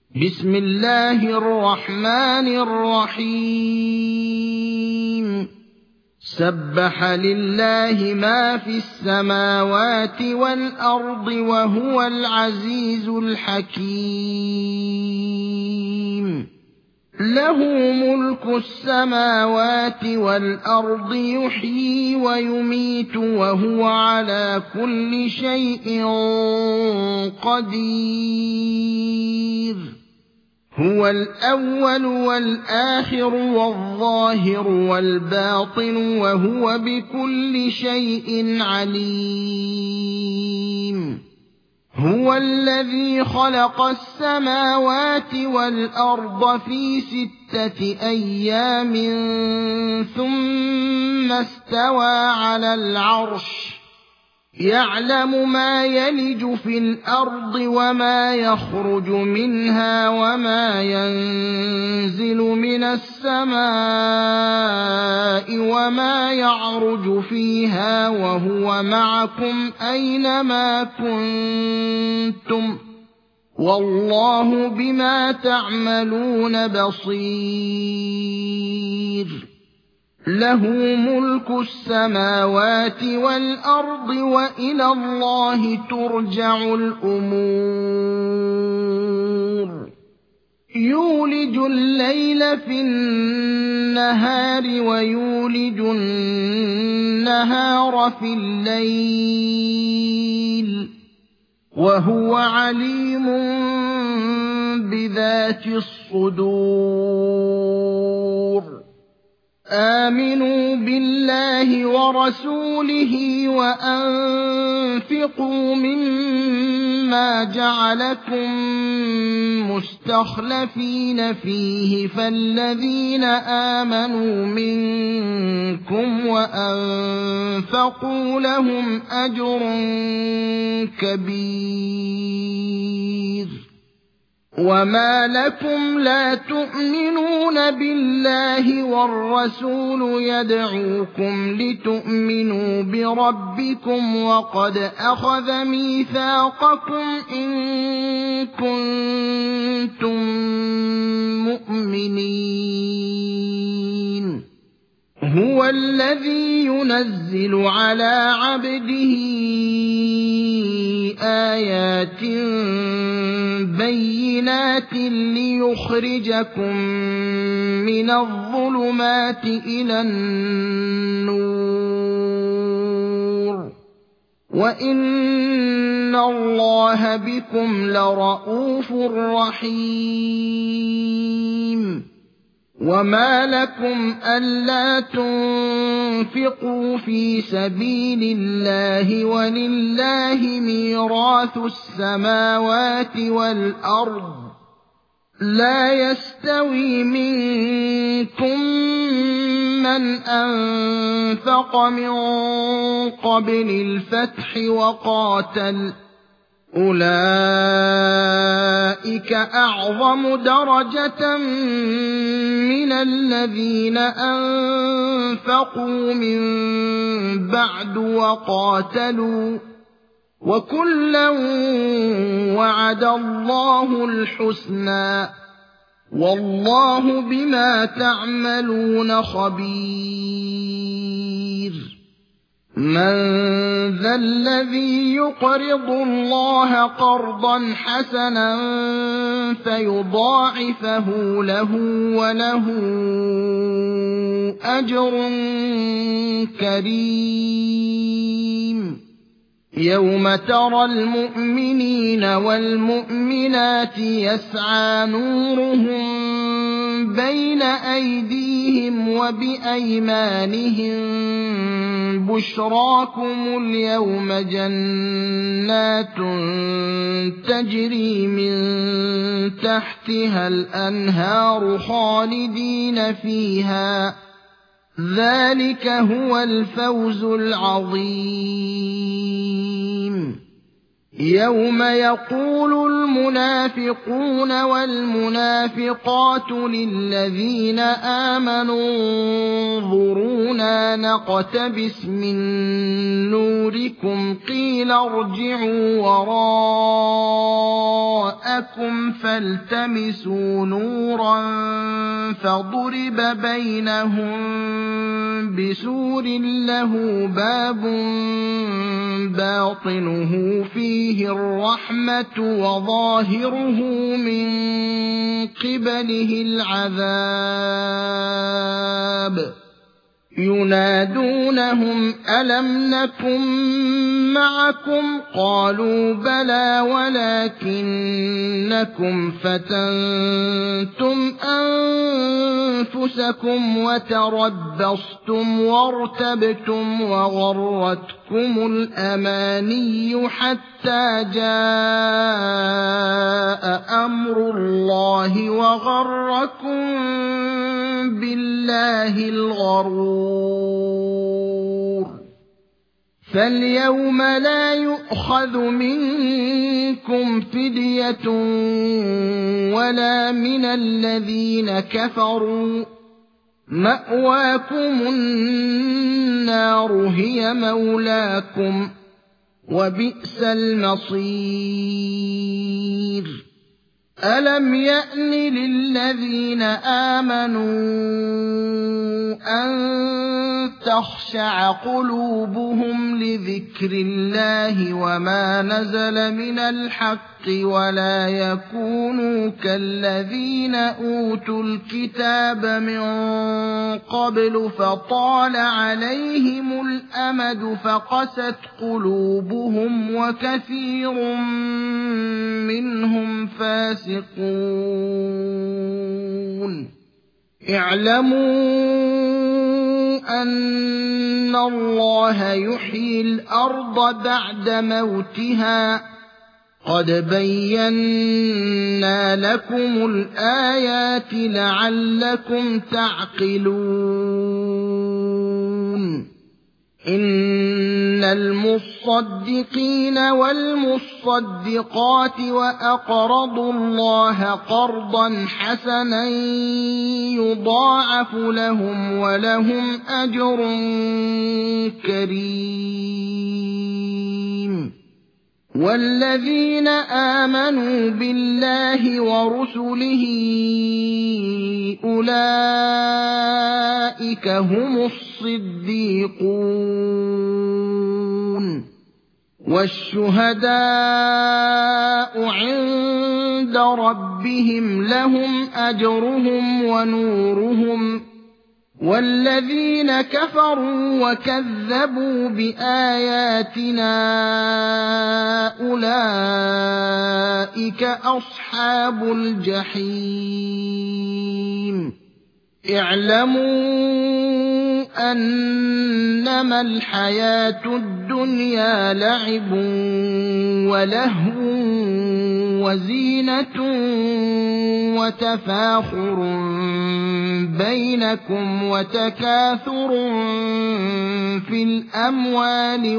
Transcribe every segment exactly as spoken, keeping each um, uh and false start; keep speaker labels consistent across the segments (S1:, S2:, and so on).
S1: بسم الله الرحمن الرحيم سبح لله ما في السماوات والأرض وهو العزيز الحكيم له ملك السماوات والأرض يحيي ويميت وهو على كل شيء قدير هو الأول والآخر والظاهر والباطن وهو بكل شيء عليم هو الذي خلق السماوات والأرض في ستة أيام ثم استوى على العرش يعلم ما يلج في الأرض وما يخرج منها وما ينزل من السماء وما يعرج فيها وهو معكم أينما كنتم والله بما تعملون بصير له ملك السماوات والأرض وإلى الله ترجع الأمور يولج الليل في النهار ويولج النهار في الليل وهو عليم بذات الصدور آمنوا بالله ورسوله وأنفقوا مما جعلكم مستخلفين فيه فالذين آمنوا منكم وأنفقوا لهم أجر كبير وما لكم لا تؤمنون بالله والرسول يدعوكم لتؤمنوا بربكم وقد أخذ ميثاقكم إن كنتم مؤمنين هو الذي ينزل على عبده آيات بينات ليخرجكم من الظلمات إلى النور وإن الله بكم لرءوف رحيم وما لكم ألا تنفقوا في سبيل الله ولله ميراث السماوات والأرض لا يستوي منكم من أنفق من قبل الفتح وقاتل أولئك أعظم درجة من الذين أنفقوا من بعد وقاتلوا وكلا وعد الله الحسنى والله بما تعملون خبير من ذا الذي يقرض الله قرضا حسنا فيضاعفه له وله أجر كريم يوم ترى المؤمنين والمؤمنات يسعى نورهم بين أيديهم وبأيمانهم بشراكم اليوم جنات تجري من تحتها الأنهار خالدين فيها ذلك هو الفوز العظيم يوم يقول المنافقون والمنافقات للذين آمنوا انظرونا نقتبس من نوركم قيل ارجعوا جاءكم فالتمسوا نورا فضرب بينهم بسور له باب باطنه فيه الرحمة وظاهره من قبله العذاب ينادونهم ألم نكن معكم قالوا بلى ولكنكم فتنتم أنفسكم وتربصتم وارتبتم وغرتكم الأماني حتى جاء أمر الله وغركم بالله الغرور فاليوم لا يؤخذ منكم فدية ولا من الذين كفروا مأواكم النار هي مولاكم وبئس المصير ألم يأن للذين آمنوا أن تخشع قلوبهم لذكر الله وما نزل من الحق ولا يكونوا كالذين أوتوا الكتاب من قبل فطال عليهم الأمد فقست قلوبهم وكثير منهم فاسقون اعلموا أن الله يحيي الأرض بعد موتها قد بينا لكم الآيات لعلكم تعقلون إن المصدقين والمصدقات وأقرضوا الله قرضا حسنا يضاعف لهم ولهم أجر كريم والذين آمنوا بالله ورسله أولئك هم الصديقون والشهداء عند ربهم لهم أجرهم ونورهم والذين كفروا وكذبوا بآياتنا أولئك أصحاب الجحيم اعلموا أنما الحياة الدنيا لعب ولهو وزينة وتفاخر بينكم وتكاثر في الأموال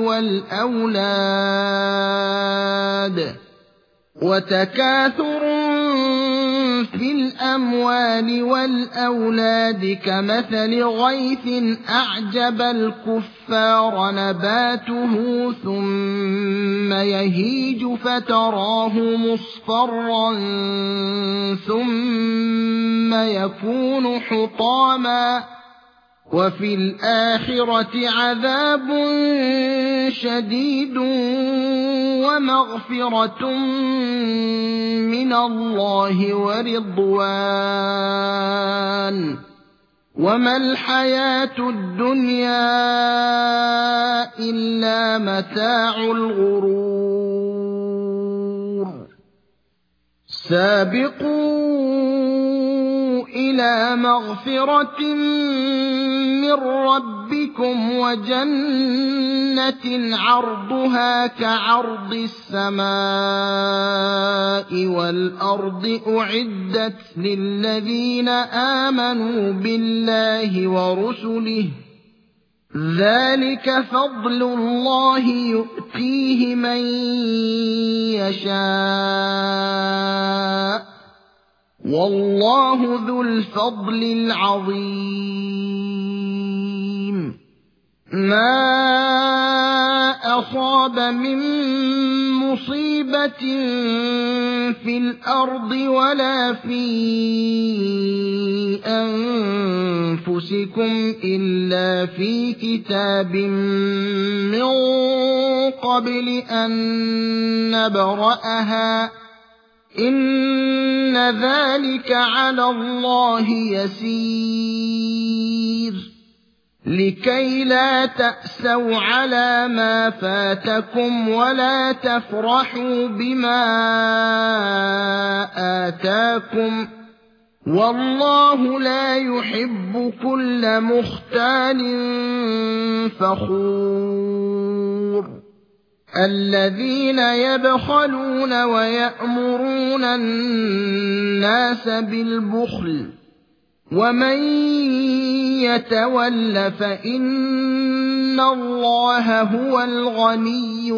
S1: والأولاد وتكاثر في الأموال والأولاد كمثل غيث أعجب الكفار نباته ثم يهيج فتراه مصفرا ثم يكون حطاما وفي الآخرة عذاب شديد ومغفرة من الله ورضوان وما الحياة الدنيا إلا متاع الغرور سابقوا إلى مغفرة من ربكم وجنة عرضها كعرض السماء والأرض أعدت للذين آمنوا بالله ورسله ذلك فضل الله يؤتيه من يشاء والله ذو الفضل العظيم ما أصاب من مصيبة في الأرض ولا في أنفسكم إلا في كتاب من قبل أن نبرأها إن ذلك على الله يسير لكي لا تأسوا على ما فاتكم ولا تفرحوا بما آتاكم والله لا يحب كل مختال فخور الذين يبخلون ويأمرون الناس بالبخل ومن يتول فإن الله هو الغني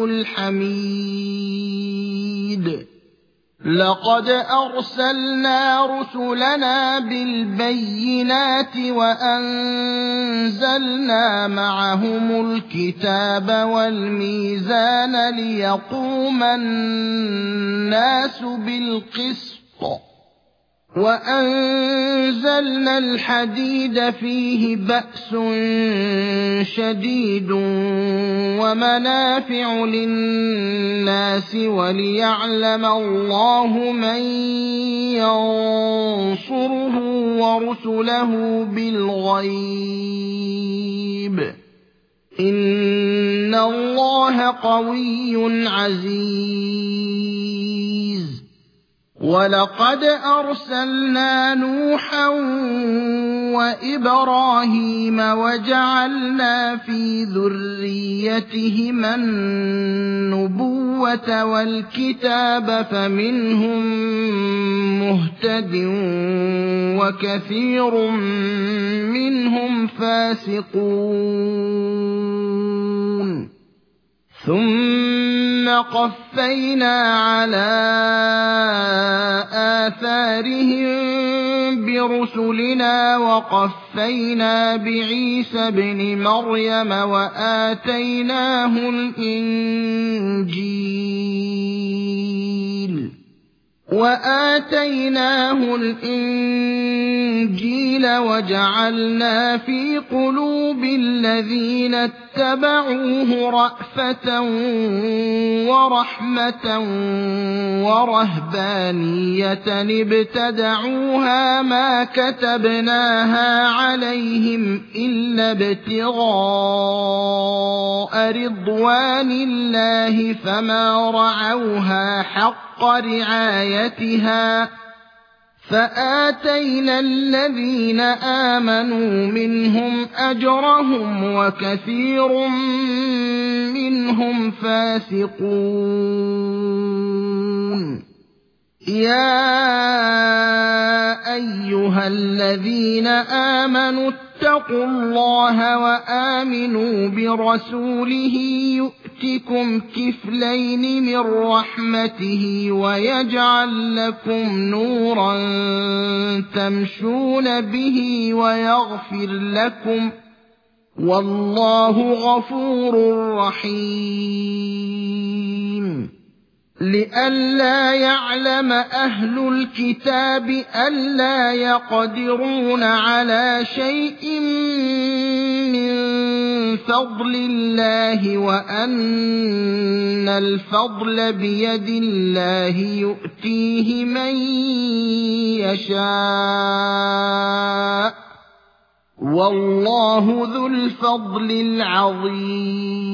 S1: الحميد لقد أرسلنا رسلنا بالبينات وأنزلنا معهم الكتاب والميزان ليقوم الناس بالقسط وأنزلنا الحديد فيه بأس شديد ومنافع للناس وليعلم الله من ينصره ورسله بالغيب إن الله قوي عزيز ولقد أرسلنا نوحا وإبراهيم وجعلنا في ذريتهما النبوة والكتاب فمنهم مهتد وكثير منهم فاسقون ثم قفينا على آثارهم برسلنا وقفينا بعيسى ابن مريم وآتيناه الإنجيل وآتيناه الإنجيل وجعلنا في قلوب الذين اتبعوه رأفة ورحمة ورهبانية ابتدعوها ما كتبناها عليهم إلا ابتغاء رضوان الله فما رعوها حق رعايتها فآتينا الذين آمنوا منهم أجرهم وكثير منهم فاسقون يا أيها الذين آمنوا اتقوا الله وآمنوا برسوله يؤتكم كفلين من رحمته ويجعل لكم نورا تمشون به ويغفر لكم والله غفور رحيم لئلا يعلم أهل الكتاب ألا يقدرون على شيء من فضل الله وأن الفضل بيد الله يؤتيه من يشاء والله ذو الفضل العظيم